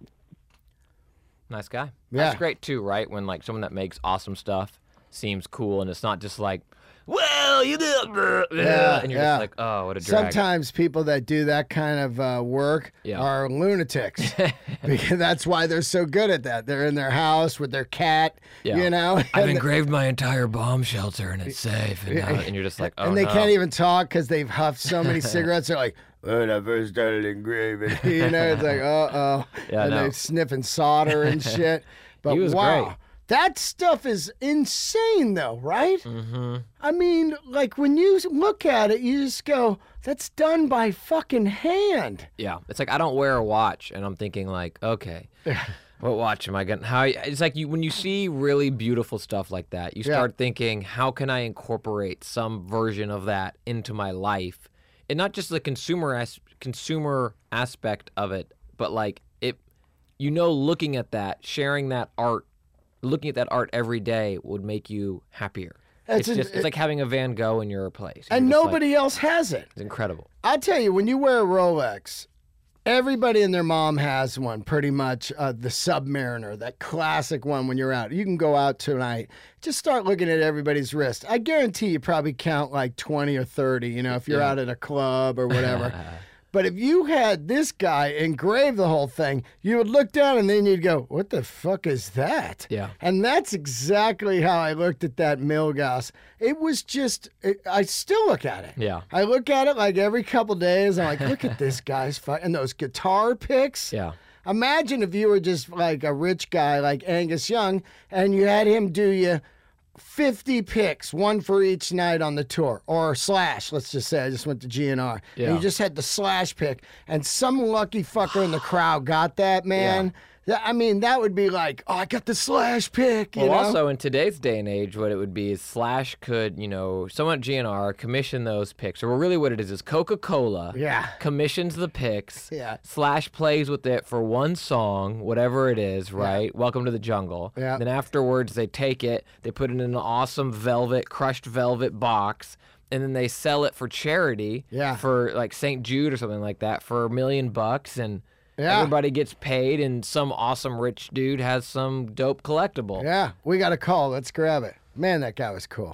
Nice guy. Yeah. That's great too, right? When like someone that makes awesome stuff seems cool, and it's not just like, well, you did, Yeah, and you're yeah. just like, oh, what a drag. Sometimes people that do that kind of uh, work Yeah. are lunatics. Because that's why they're so good at that. They're in their house with their cat, Yeah. you know, I've and, engraved my entire bomb shelter, and it's safe. And, now, and you're just like, oh and they no. can't even talk because they've huffed so many cigarettes. They're like, when I first started engraving, you know, it's like, uh oh. Yeah, and no. they're sniffing solder and shit. But He was wow. great. That stuff is insane, though, right? Mm-hmm. I mean, like when you look at it, you just go, that's done by fucking hand. Yeah, it's like I don't wear a watch, and I'm thinking like, okay, what watch am I getting? How? It's like you when you see really beautiful stuff like that, you Yeah. start thinking, how can I incorporate some version of that into my life, and not just the consumer as consumer aspect of it, but like it, you know, looking at that, sharing that art, looking at that art every day would make you happier. That's It's an- just it's like having a Van Gogh in your place, And You're just like, nobody else has it. it's incredible. I'll tell you, when you wear a Rolex, everybody and their mom has one, pretty much. Uh, the Submariner, that classic one when you're out. You can go out tonight, just start looking at everybody's wrist. I guarantee you probably count like twenty or thirty, you know, if you're Yeah. out at a club or whatever. But if you had this guy engrave the whole thing, you would look down and then you'd go, what the fuck is that? Yeah. And that's exactly how I looked at that Milgauss. It was just, it, I still look at it. Yeah. I look at it like every couple days. I'm like, look at this guy's fu- and those guitar picks. Yeah. Imagine if you were just like a rich guy like Angus Young and you had him do you fifty picks, one for each night on the tour, or Slash. Let's just say I just went to G N R, Yeah. and you just had the Slash pick, and some lucky fucker in the crowd got that, man. That- I mean, that would be like, oh, I got the Slash pick. You Well, know? also in today's day and age, what it would be is Slash could, you know, someone at G N R commission those picks. Or really what it is is Coca-Cola Yeah. commissions the picks. Yeah. Slash plays with it for one song, whatever it is, right? Welcome to the Jungle. Yeah. Then afterwards, they take it, they put it in an awesome velvet, crushed velvet box, and then they sell it for charity Yeah. for like Saint Jude or something like that for a million bucks. And Yeah. everybody gets paid, and some awesome rich dude has some dope collectible. Yeah, we got a call. Let's grab it. Man, that guy was cool.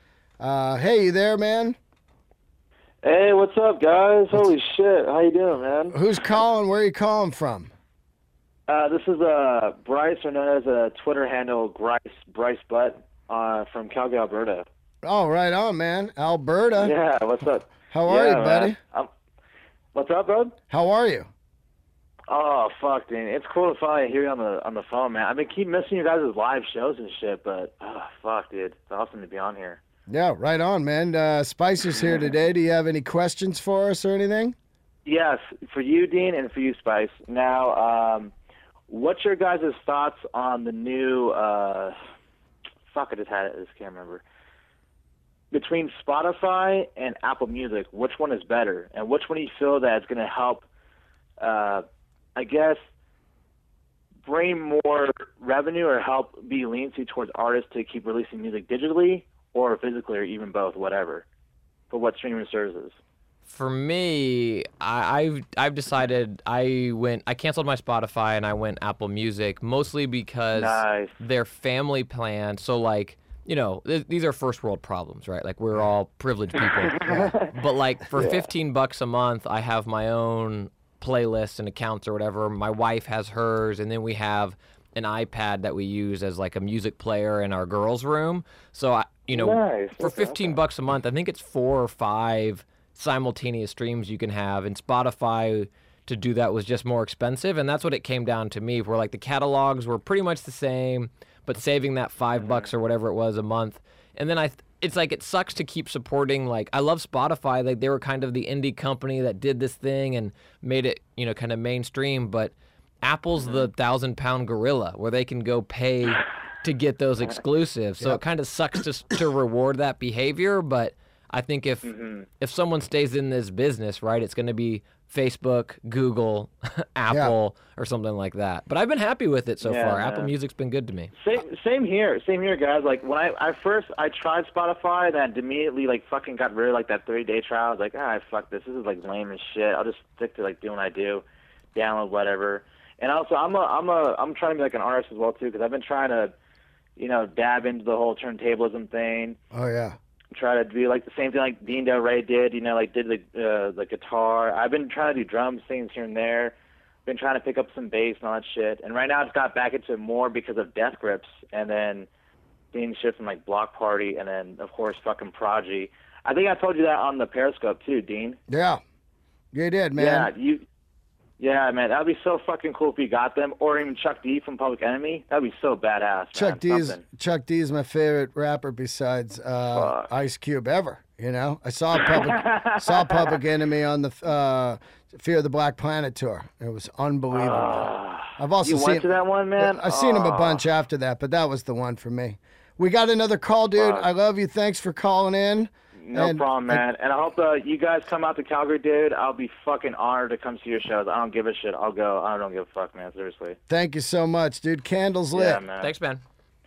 Uh, hey, you there, man? Hey, what's up, guys? Holy shit, how you doing, man? Who's calling? Where are you calling from? Uh, this is uh, Bryce, or known as a Twitter handle, Bryce Bryce Butt, uh, from Calgary, Alberta. Oh, right on, man. Alberta. Yeah, what's up? How are yeah, you, buddy? man. I'm- what's up, bud? How are you? Oh, fuck, dude. It's cool to finally hear you on the on the phone, man. I've been keep missing you guys' live shows and shit, but oh, fuck, dude. It's awesome to be on here. Yeah, right on, man. Uh, Spicer's here today. Do you have any questions for us or anything? Yes, for you, Dean, and for you, Spice. Now, um, what's your guys' thoughts on the new, uh, fuck, I just had it, I just can't remember. Between Spotify and Apple Music, which one is better? And which one do you feel that is going to help, uh, I guess, bring more revenue or help be leniency towards artists to keep releasing music digitally or physically or even both, whatever, for what streaming services? For me, I, I've I've decided I went I canceled my Spotify and I went Apple Music mostly because Nice. their family plan. So like you know th- these are first world problems, right? Like we're all privileged people, but like for fifteen bucks a month, I have my own playlists and accounts or whatever. My wife has hers, and then we have an iPad that we use as like a music player in our girls' room. So I, you know, Nice. for Okay, fifteen okay. bucks a month, I think it's four or five simultaneous streams you can have, and Spotify to do that was just more expensive, and that's what it came down to me. Where like the catalogs were pretty much the same, but saving that five bucks or whatever it was a month, and then I. Th- It's like it sucks to keep supporting. Like I love Spotify. Like they were kind of the indie company that did this thing and made it, you know, kind of mainstream. But Apple's the thousand pound gorilla where they can go pay to get those exclusives. So it kind of sucks to to reward that behavior. But I think if if someone stays in this business, right, it's going to be Facebook, Google, Apple, or something like that. But I've been happy with it so Yeah, far. Apple man. Music's been good to me. Same, same here, same here, guys. Like when I, I first I tried Spotify, then immediately like fucking got rid of like that thirty day trial. I was like, ah, fuck this. This is like lame as shit. I'll just stick to like doing what I do, download whatever. And also, I'm a, I'm a, I'm trying to be like an artist as well too, because I've been trying to, you know, dab into the whole turntablism thing. Oh yeah. Try to do like the same thing like Dean Del Rey did, you know, like did the uh, the guitar. I've been trying to do drum things here and there. Been trying to pick up some bass and all that shit. And right now I've got back into it more because of Death Grips and then seeing shit from like Block Party and then of course fucking Prodigy. I think I told you that on the Periscope too, Dean. Yeah. You did, man. Yeah, you. Yeah, man, that'd be so fucking cool if you got them, or even Chuck D from Public Enemy. That'd be so badass. Chuck man. D's Something. Chuck D's my favorite rapper besides uh, Fuck. Ice Cube ever. You know, I saw Public saw Public Enemy on the uh, Fear of the Black Planet tour. It was unbelievable. I've also You seen went to that one, man? I've seen him a Aw. bunch after that, but that was the one for me. We got another call, dude. Fuck. I love you. Thanks for calling in. No And- problem, man. And I hope uh, you guys come out to Calgary, dude. I'll be fucking honored to come see your shows. I don't give a shit. I'll go. I don't give a fuck, man. Seriously. Thank you so much, dude. Candles lit. Yeah, man. Thanks, man.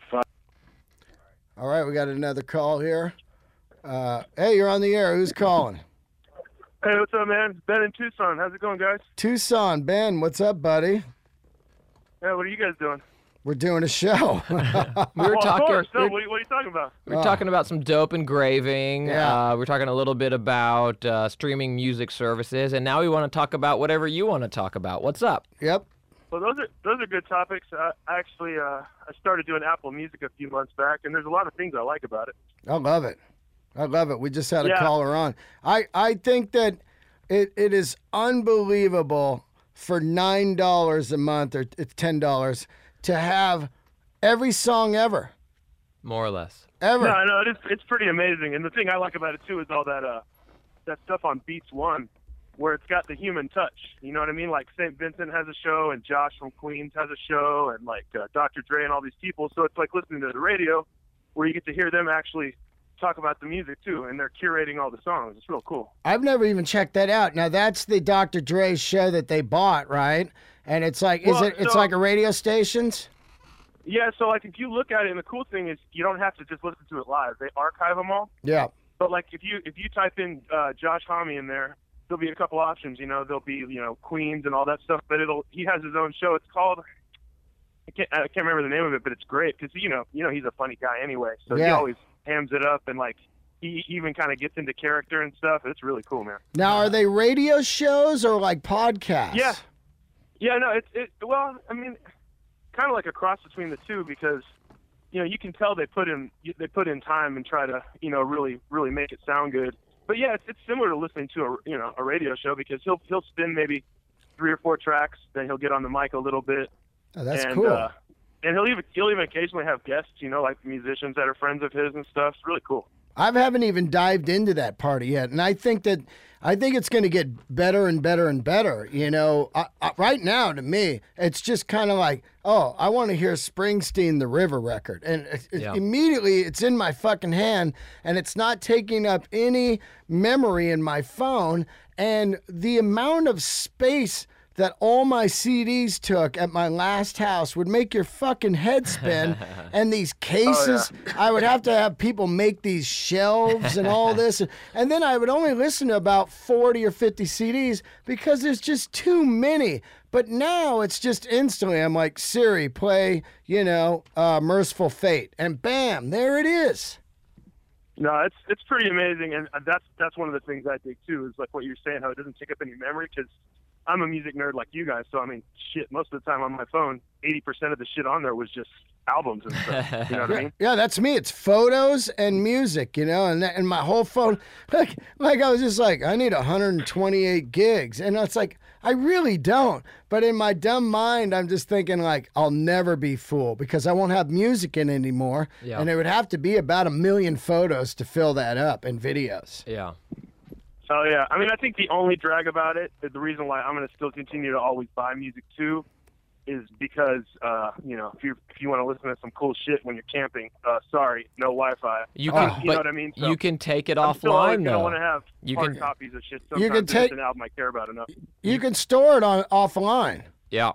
All right, we got another call here. Uh, hey, you're on the air. Who's calling? Hey, what's up, man? Ben in Tucson. How's it going, guys? Tucson. Ben, what's up, buddy? Yeah, what are you guys doing? We're doing a show. We were well, of talking. course. No, what, what are you talking about? We were talking about some dope engraving. Yeah. Uh, we we're talking a little bit about uh, streaming music services, and now we want to talk about whatever you want to talk about. What's up? Yep. Well, those are those are good topics. I I actually uh, I started doing Apple Music a few months back, and there's a lot of things I like about it. I love it. I love it. We just had a Yeah. caller on. I, I think that it, it is unbelievable for nine dollars a month, or it's ten dollars, to have every song ever. More or less. Ever. No, no, it is, it's pretty amazing. And the thing I like about it too is all that uh that stuff on Beats One, where it's got the human touch. You know what I mean? Like Saint Vincent has a show, and Josh from Queens has a show, and like uh, Doctor Dre and all these people. So it's like listening to the radio, where you get to hear them actually talk about the music too, and they're curating all the songs. It's real cool. I've never even checked that out. Now, that's the Doctor Dre show that they bought, right? And it's like, is Well, it? It's so- like a radio station's? Yeah, so like if you look at it, and the cool thing is you don't have to just listen to it live. They archive them all. Yeah. But like if you if you type in uh, Josh Homme in there, there'll be a couple options. You know, there'll be you know Queens and all that stuff. But it'll he has his own show. It's called I can't I can't remember the name of it, but it's great because you know you know he's a funny guy anyway. So he Yeah. always hams it up and like he even kind of gets into character and stuff. It's really cool, man. Now, are they radio shows or like podcasts? Yeah. Yeah, no, it's it. Well, I mean, kind of like a cross between the two because, you know, you can tell they put in they put in time and try to, you know, really really make it sound good. But yeah, it's, it's similar to listening to a you know a radio show because he'll he'll spin maybe three or four tracks, then he'll get on the mic a little bit. Oh, that's and, cool. Uh, and he'll even he'll even occasionally have guests, you know, like musicians that are friends of his and stuff. It's really cool. I haven't even dived into that party yet, and I think that I think it's going to get better and better and better. You know, I, I, right now to me, it's just kind of like, oh, I want to hear Springsteen, the River record, and it, it- Yeah. immediately it's in my fucking hand, and it's not taking up any memory in my phone, and the amount of space that all my C Ds took at my last house would make your fucking head spin. And these cases, I would have to have people make these shelves and all this. And then I would only listen to about forty or fifty C Ds because there's just too many. But now it's just instantly, I'm like, Siri, play, you know, uh, Merciful Fate. And bam, there it is. No, it's it's pretty amazing, and that's that's one of the things I think too is like what you're saying, how it doesn't take up any memory because I'm a music nerd like you guys, so I mean, shit. Most of the time on my phone, eighty percent of the shit on there was just albums and stuff. You know what I mean? Yeah, that's me. It's photos and music, you know, and that, and my whole phone, like, like I was just like, I need one hundred twenty-eight gigs, and it's like, I really don't. But in my dumb mind, I'm just thinking like, I'll never be fooled because I won't have music in it anymore, Yeah. and it would have to be about a million photos to fill that up and videos. Yeah. Oh yeah, I mean, I think the only drag about it, the reason why I'm going to still continue to always buy music too, is because uh, you know, if you if you want to listen to some cool shit when you're camping, uh, sorry, no Wi-Fi. You Uh, can, you but know what I mean? So you can take it I'm still always offline gonna though. want to have You hard can- copies of shit. You Sometimes can if take- it's an album I care about enough. You can store it on offline. Yeah.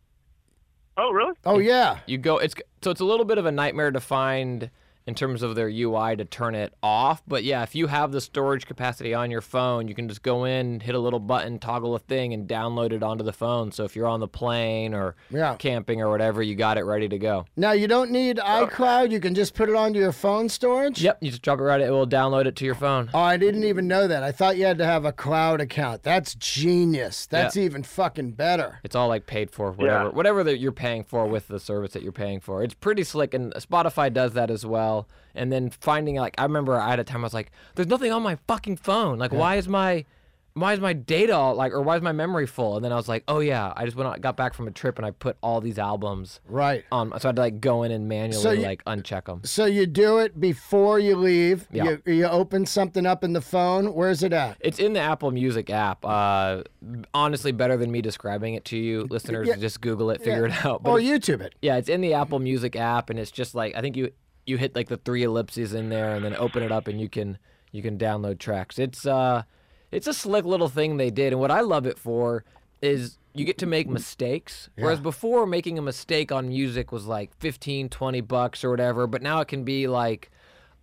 Oh really? Oh yeah. You go. It's so it's a little bit of a nightmare to find in terms of their U I to turn it off. But yeah, if you have the storage capacity on your phone, you can just go in, hit a little button, toggle a thing, and download it onto the phone. So if you're on the plane or Yeah. camping or whatever, you got it ready to go. Now you don't need iCloud. You can just put it onto your phone storage. Yep, you just drop it right. It will download it to your phone. Oh, I didn't even know that. I thought you had to have a cloud account. That's genius. That's Yeah. even fucking better. It's all like paid for, whatever, Yeah. whatever that you're paying for with the service that you're paying for. It's pretty slick, and Spotify does that as well. And then finding like, I remember I had a time I was like, "There's nothing on my fucking phone. Like, why is my, why is my data all, like, or why is my memory full?" And then I was like, "Oh yeah, I just went, out, got back from a trip, and I put all these albums Right. on." So I had to like go in and manually So you- like uncheck them. So you do it before you leave. Yeah. You, you open something up in the phone. Where's it at? It's in the Apple Music app. Uh, honestly, better than me describing it to you, listeners. Yeah. Just Google it, figure Yeah. it out. But Or it's- YouTube it. Yeah, it's in the Apple Music app, and it's just like I think you you hit like the three ellipses in there, and then open it up, and you can you can download tracks. It's uh, it's a slick little thing they did, and what I love it for is you get to make mistakes. Whereas before, making a mistake on music was like fifteen, twenty bucks or whatever, but now it can be like.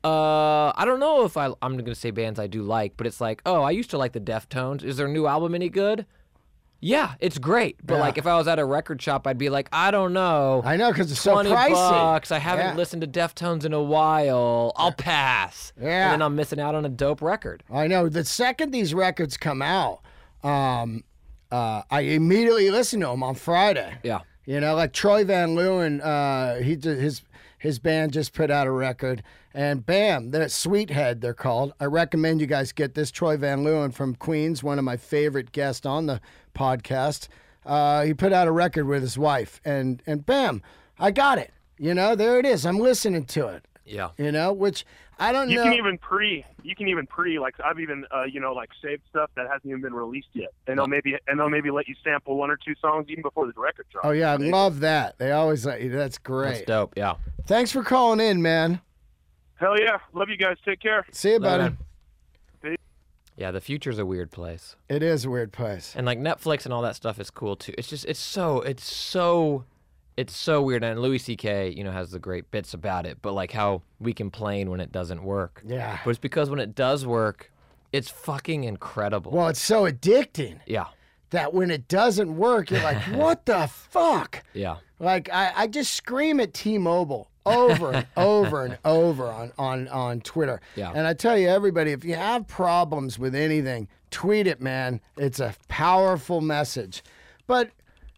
Uh, I don't know if I. I'm gonna say bands I do like, but it's like, oh, I used to like the Deftones. Is their new album any good? Yeah, it's great. But Yeah. like, if I was at a record shop, I'd be like, I don't know. I know because it's so Twenty pricey. bucks. I haven't Yeah. listened to Deftones in a while. I'll pass. Yeah. And then I'm missing out on a dope record. I know. The second these records come out, um, uh, I immediately listen to them on Friday. Yeah. You know, like Troy Van Leeuwen, uh, he did, his his band just put out a record, and bam, they're Sweethead, they're called. I recommend you guys get this. Troy Van Leeuwen from Queens, one of my favorite guests on the podcast. Uh, he put out a record with his wife, and and bam, I got it. You know, there it is. I'm listening to it. Yeah. You know, which I don't You know. can even pre, you can even pre, like I've even, uh, you know, like saved stuff that hasn't even been released yet, and they'll maybe, and they'll maybe let you sample one or two songs even before the record drops. Oh yeah, I love that. They always let you. That's great. That's dope. Yeah. Thanks for calling in, man. Hell yeah, love you guys. Take care. See you, buddy. Later. Yeah, the future's a weird place. It is a weird place. And like Netflix and all that stuff is cool too. It's just it's so it's so it's so weird. And Louis C K, you know, has the great bits about it, but like how we complain when it doesn't work. Yeah. But it's because when it does work, it's fucking incredible. Well, it's so addicting Yeah. that when it doesn't work, you're like, what the fuck? Yeah. Like I, I just scream at T-Mobile over and over and over on, on, on Twitter. Yeah. And I tell you, everybody, if you have problems with anything, tweet it, man. It's a powerful message. But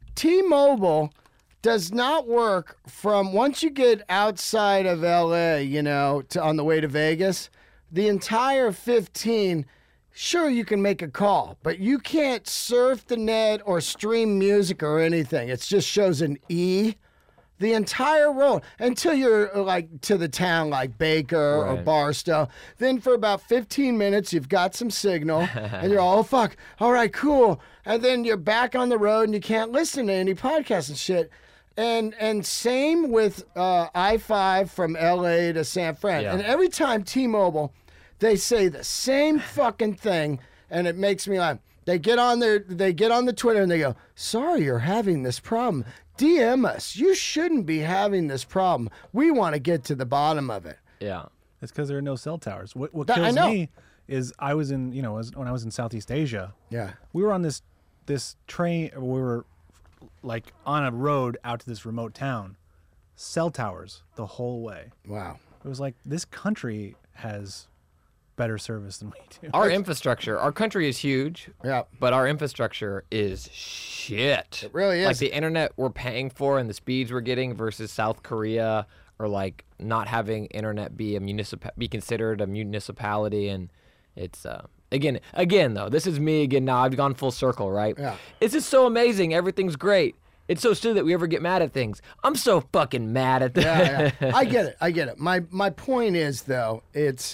T-Mobile does not work from once you get outside of L A, you know, to, on the way to Vegas, the entire fifteen, sure, you can make a call, but you can't surf the net or stream music or anything. It just shows an E the entire road until you're uh, like to the town like Baker or Right. Barstow. Then for about fifteen minutes, you've got some signal and you're all, oh, fuck, all right, cool. And then you're back on the road and you can't listen to any podcasts and shit. And and same with uh, I five from L A to San Fran. Yeah. And every time T-Mobile, they say the same fucking thing, and it makes me laugh. They get on their, they get on the Twitter and they go, "Sorry, you're having this problem. D M us. You shouldn't be having this problem. We want to get to the bottom of it." Yeah. It's because there are no cell towers. What, what That- I kills know. me is I was in, you know, as- when I was in Southeast Asia, Yeah. we were on this this train. We were like on a road out to this remote town. Cell towers the whole way. Wow. It was like this country has better service than we do. Our infrastructure, our country is huge, Yeah. but our infrastructure is shit. It really is. Like the internet we're paying for and the speeds we're getting versus South Korea, or like not having internet be a municip- be considered a municipality, and it's uh, again, again though, this is me again now. I've gone full circle, right? Yeah. It's just so amazing. Everything's great. It's so silly that we ever get mad at things. I'm so fucking mad at this. Yeah, yeah. I get it. I get it. My my point is though, it's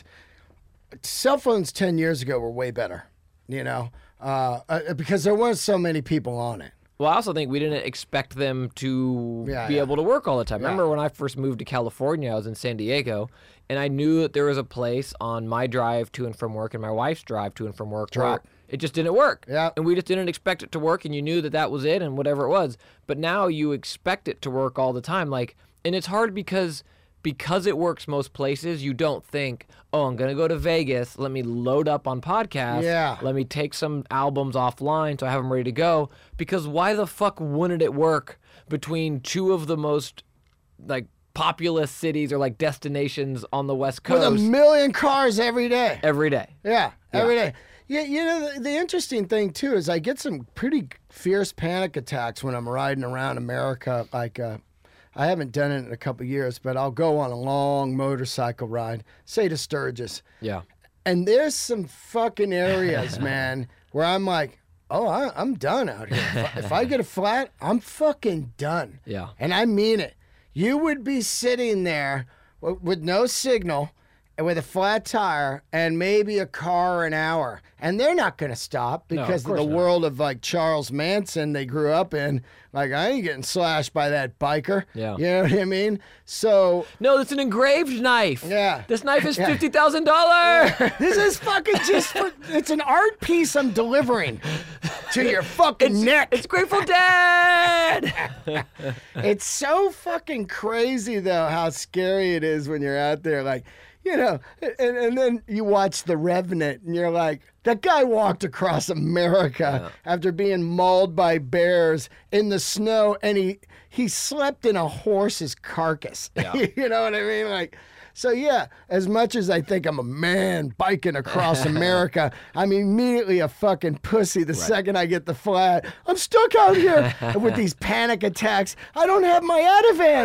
cell phones ten years ago were way better, you know, uh, uh, because there weren't so many people on it. Well, I also think we didn't expect them to Yeah, be yeah. able to work all the time. Yeah. Remember when I first moved to California, I was in San Diego, and I knew that there was a place on my drive to and from work and my wife's drive to and from work where Drop. it just didn't work. Yeah. And we just didn't expect it to work, and you knew that that was it and whatever it was. But now you expect it to work all the time. Like, and it's hard because because it works most places, you don't think, oh, I'm going to go to Vegas. Let me load up on podcasts. Yeah. Let me take some albums offline so I have them ready to go. Because why the fuck wouldn't it work between two of the most, like, populous cities or, like, destinations on the West With a Coast million cars every day. every day? Yeah, every day. Yeah, you know, the, the interesting thing, too, is I get some pretty fierce panic attacks when I'm riding around America. Like, uh, I haven't done it in a couple of years, but I'll go on a long motorcycle ride, say to Sturgis. Yeah. And there's some fucking areas, man, where I'm like, oh, I, I'm done out here. If I, if I get a flat, I'm fucking done. Yeah. And I mean it. You would be sitting there w- with no signal and with a flat tire and maybe a car an hour. And they're not going to stop No, of because of, course the not. world of like Charles Manson they grew up in. Like, I ain't getting slashed by that biker. Yeah. You know what I mean? So, No, it's an engraved knife. Yeah. This knife is Yeah. fifty thousand dollars. this is fucking just, for, it's an art piece I'm delivering to your fucking neck. It's Grateful Dead. It's so fucking crazy, though, how scary it is when you're out there. Like, you know, and, and then you watch The Revenant and you're like, that guy walked across America after being mauled by bears in the snow, and he, he slept in a horse's carcass. Yeah. You know what I mean? Like, so yeah, as much as I think I'm a man biking across America, I'm immediately a fucking pussy the second I get the flat. I'm stuck out here with these panic attacks. I don't have my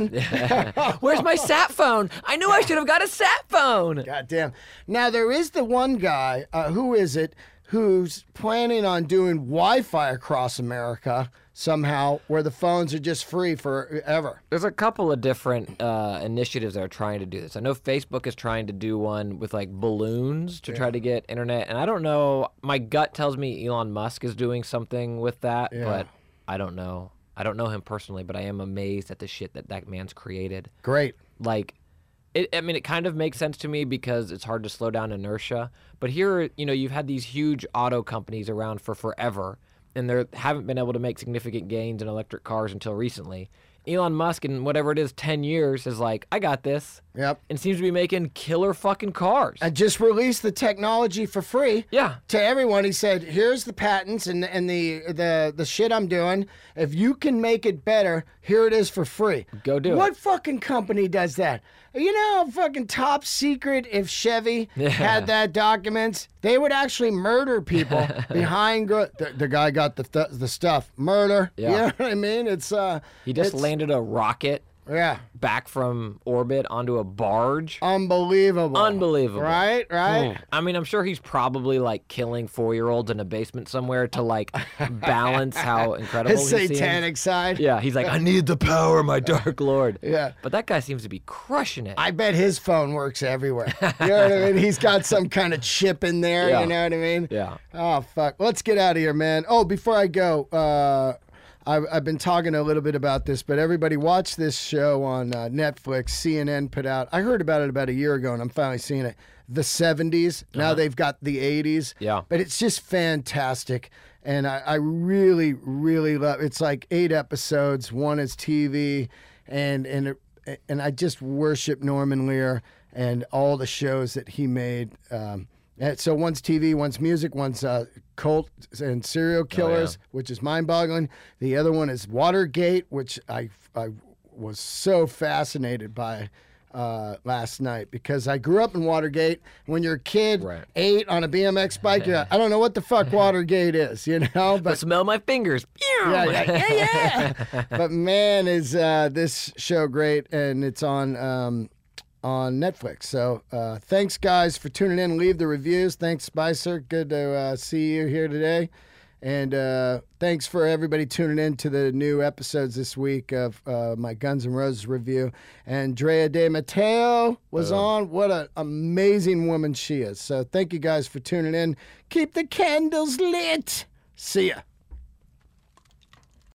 Ativan. Where's my sat phone? I knew I should have got a sat phone. Goddamn. Now there is the one guy, uh, who is it, who's planning on doing Wi-Fi across America somehow, where the phones are just free forever. There's a couple of different uh, initiatives that are trying to do this. I know Facebook is trying to do one with like balloons to try to get internet, and I don't know. My gut tells me Elon Musk is doing something with that, Yeah. but I don't know. I don't know him personally, but I am amazed at the shit that that man's created. Great. Like, it, I mean, it kind of makes sense to me because it's hard to slow down inertia. But here, you know, you've had these huge auto companies around for forever, and they haven't been able to make significant gains in electric cars until recently. Elon Musk, in whatever it is, ten years, is like, I got this, Yep. and seems to be making killer fucking cars. And just released the technology for free. Yeah. To everyone, he said, "Here's the patents and and the the the shit I'm doing. If you can make it better, here it is for free. Go do it." What fucking company does that? You know, fucking top secret. If Chevy had that documents, they would actually murder people behind. Gr- the, the guy got the th- the stuff. Murder. Yeah. You know what I mean? It's uh. He just it's- landed a rocket Yeah. back from orbit onto a barge. Unbelievable. Unbelievable. Right. Right. I mean, I'm sure he's probably like killing four-year-olds in a basement somewhere to like balance how incredible His he seems. satanic side. Yeah, he's like, I need the power, my dark lord. Yeah. But that guy seems to be crushing it. I bet his phone works everywhere. You know what I mean? He's got some kind of chip in there. Yeah. You know what I mean? Yeah. Oh, fuck. Let's get out of here, man. Oh, before I go, uh, I've, I've been talking a little bit about this, but everybody watch this show on uh, Netflix. C N N put out. I heard about it about a year ago, and I'm finally seeing it. The seventies. Now they've got the eighties. Yeah. But it's just fantastic. And I, I really, really love It's like eight episodes. One is T V. And, and, it, and I just worship Norman Lear and all the shows that he made. Um, and so one's T V, one's music, one's uh, cult and serial killers, which is mind-boggling. The other one is Watergate, which I, I was so fascinated by. uh, last night because I grew up in Watergate. When you're a kid, Right. eight on a B M X bike, you're, I don't know what the fuck Watergate is, you know? But But smell my fingers. yeah, yeah, yeah, yeah. But man, is uh, this show great, and it's on um, on Netflix. So uh, thanks, guys, for tuning in. Leave the reviews. Thanks, Spicer. Good to uh, see you here today. And uh, thanks for everybody tuning in to the new episodes this week of uh, my Guns N' Roses review. Andrea De Matteo was on. What an amazing woman she is. So thank you guys for tuning in. Keep the candles lit. See ya.